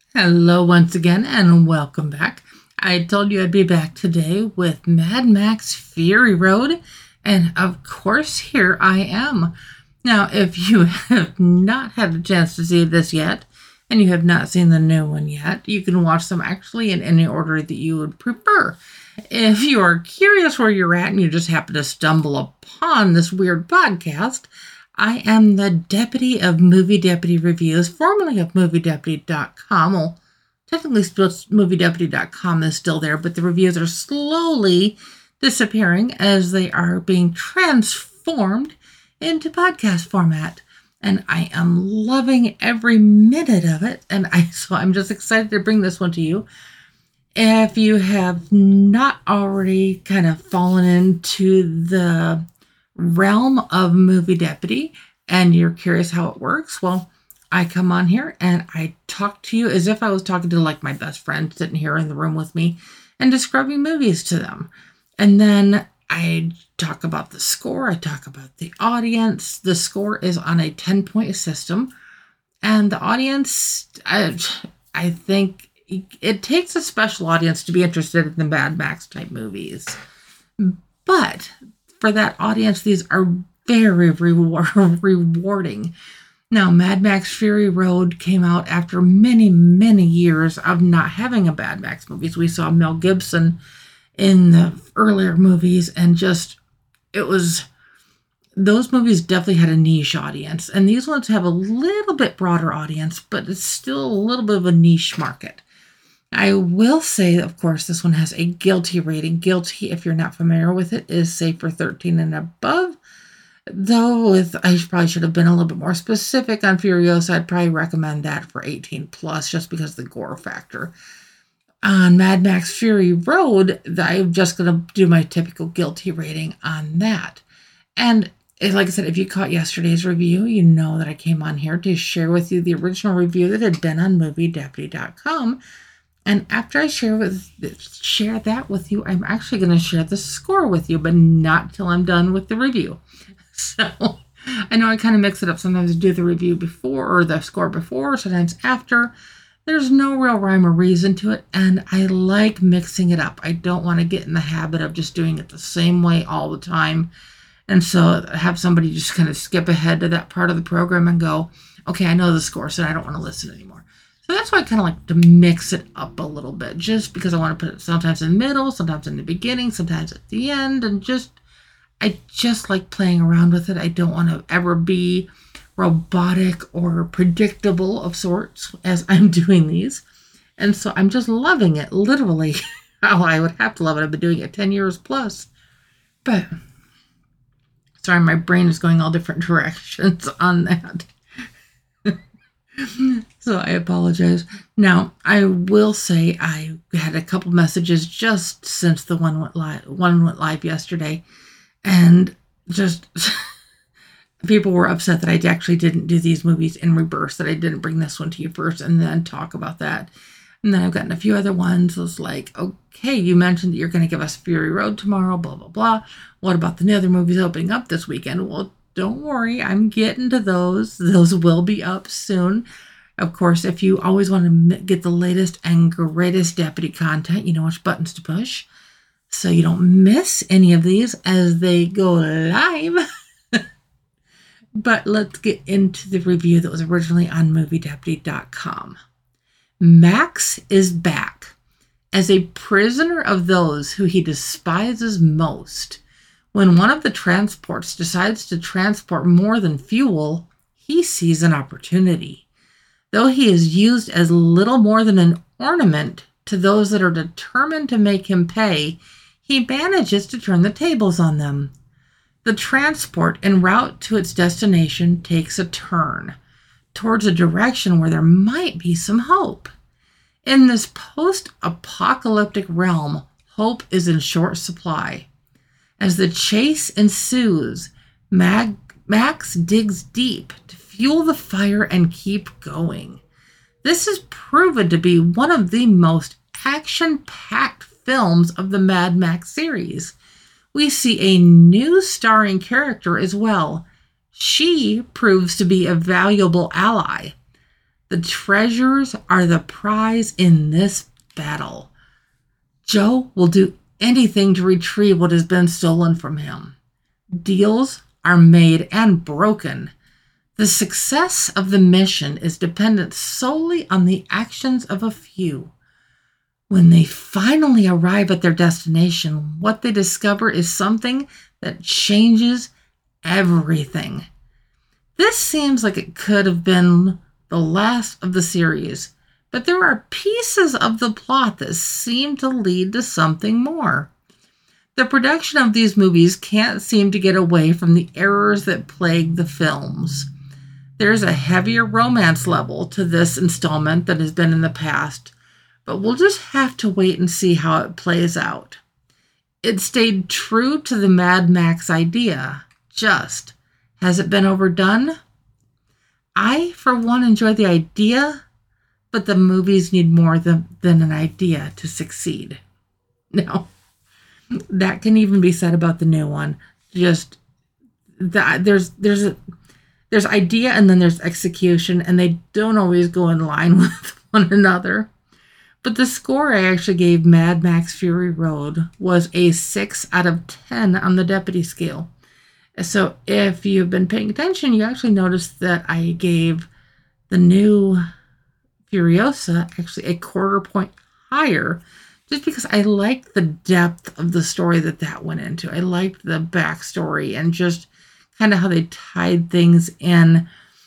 Hello once again and welcome back. I told you I'd be back today with Mad Max Fury Road, and of course here I am. Now, if you have not had a chance to see this yet, and you have not seen the new one yet, you can watch them actually in any order that you would prefer. If you are curious where you're at and you just happen to stumble upon this weird podcast, I am the deputy of Movie Deputy Reviews, formerly of MovieDeputy.com. Well, technically, MovieDeputy.com is still there, but the reviews are slowly disappearing as they are being transformed into podcast format. And I am loving every minute of it. And so I'm just excited to bring this one to you. If you have not already kind of fallen into the realm of Movie Deputy and you're curious how it works, well, I come on here and I talk to you as if I was talking to like my best friend sitting here in the room with me and describing movies to them. And then I talk about the score, I talk about the audience. The score is on a 10-point system, and the audience, I think it takes a special audience to be interested in the Mad Max type movies. But for that audience, these are very rewarding. Now, Mad Max Fury Road came out after many, many years of not having a Mad Max movies. We saw Mel Gibson in the earlier movies, and those movies definitely had a niche audience. And these ones have a little bit broader audience, but it's still a little bit of a niche market. I will say, of course, this one has a guilty rating. Guilty, if you're not familiar with it, is safe for 13 and above. Though I probably should have been a little bit more specific on Furiosa. I'd probably recommend that for 18 plus, just because of the gore factor. On Mad Max Fury Road, I'm just going to do my typical guilty rating on that. And like I said, if you caught yesterday's review, you know that I came on here to share with you the original review that had been on MovieDeputy.com. And after I share that with you, I'm actually going to share the score with you, but not till I'm done with the review. So I know I kind of mix it up. Sometimes I do the review before or the score before, sometimes after. There's no real rhyme or reason to it, and I like mixing it up. I don't want to get in the habit of just doing it the same way all the time. And so have somebody just kind of skip ahead to that part of the program and go, okay, I know the score, so I don't want to listen anymore. So that's why I kind of like to mix it up a little bit, just because I want to put it sometimes in the middle, sometimes in the beginning, sometimes at the end, and I just like playing around with it. I don't want to ever be robotic or predictable of sorts as I'm doing these. And so I'm just loving it, literally. Oh, I would have to love it. I've been doing it 10 years plus. But, sorry, my brain is going all different directions on that. So I apologize. Now, I will say I had a couple messages just since the one went live yesterday. And just people were upset that I actually didn't do these movies in reverse, that I didn't bring this one to you first and then talk about that. And then I've gotten a few other ones. It was like, okay, you mentioned that you're going to give us Fury Road tomorrow, blah, blah, blah. What about the other movies opening up this weekend? Well, don't worry. I'm getting to those. Those will be up soon. Of course, if you always want to get the latest and greatest Deputy content, you know which buttons to push, so you don't miss any of these as they go live. But let's get into the review that was originally on MovieDeputy.com. Max is back as a prisoner of those who he despises most. When one of the transports decides to transport more than fuel, he sees an opportunity. Though he is used as little more than an ornament to those that are determined to make him pay, he manages to turn the tables on them. The transport en route to its destination takes a turn towards a direction where there might be some hope. In this post-apocalyptic realm, hope is in short supply. As the chase ensues, Max digs deep to fuel the fire and keep going. This is proven to be one of the most action-packed films of the Mad Max series. We see a new starring character as well. She proves to be a valuable ally. The treasures are the prize in this battle. Joe will do anything to retrieve what has been stolen from him. Deals are made and broken. The success of the mission is dependent solely on the actions of a few. When they finally arrive at their destination, what they discover is something that changes everything. This seems like it could have been the last of the series, but there are pieces of the plot that seem to lead to something more. The production of these movies can't seem to get away from the errors that plague the films. There's a heavier romance level to this installment than has been in the past, but we'll just have to wait and see how it plays out. It stayed true to the Mad Max idea, just has it been overdone? I, for one, enjoy the idea, but the movies need more than an idea to succeed. Now, that can even be said about the new one. Just that there's idea and then there's execution, and they don't always go in line with one another. But the score I actually gave Mad Max Fury Road was a 6 out of 10 on the Deputy scale. So if you've been paying attention, you actually noticed that I gave the new Furiosa actually a quarter point higher, just because I liked the depth of the story that went into. I liked the backstory and just kind of how they tied things in.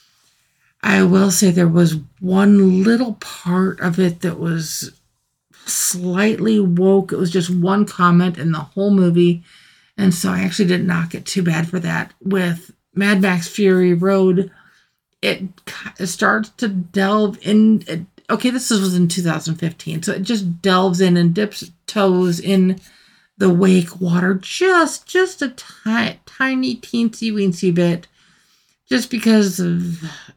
I will say there was one little part of it that was slightly woke. It was just one comment in the whole movie, and so I actually didn't knock it too bad for that. With Mad Max Fury Road, it starts to delve in. Okay, this was in 2015, so it just delves in and dips toes in the wake water just a tiny teensy weensy bit, just because of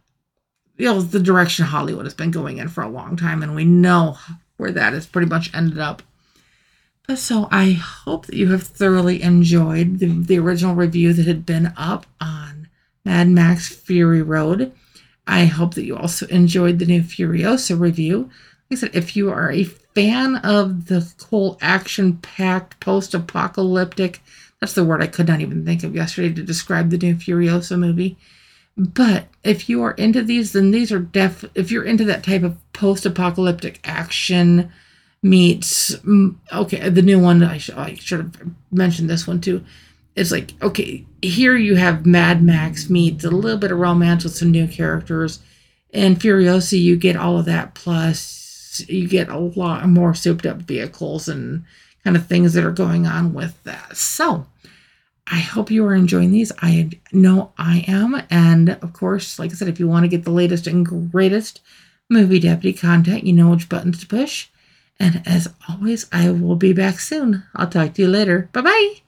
the direction Hollywood has been going in for a long time, and we know where that has pretty much ended up. But so I hope that you have thoroughly enjoyed the original review that had been up on Mad Max Fury Road. I hope that you also enjoyed the new Furiosa review. Like I said, if you are a fan of the whole action-packed, post-apocalyptic, that's the word I could not even think of yesterday to describe the new Furiosa movie. But if you are into these, then these are if you're into that type of post-apocalyptic action meets, okay, the new one, I should have mentioned this one too. It's like, okay, here you have Mad Max meets a little bit of romance with some new characters. In Furiosa, you get all of that, plus you get a lot more souped up vehicles and kind of things that are going on with that. So I hope you are enjoying these. I know I am. And of course, like I said, if you want to get the latest and greatest Movie Deputy content, you know which buttons to push. And as always, I will be back soon. I'll talk to you later. Bye-bye.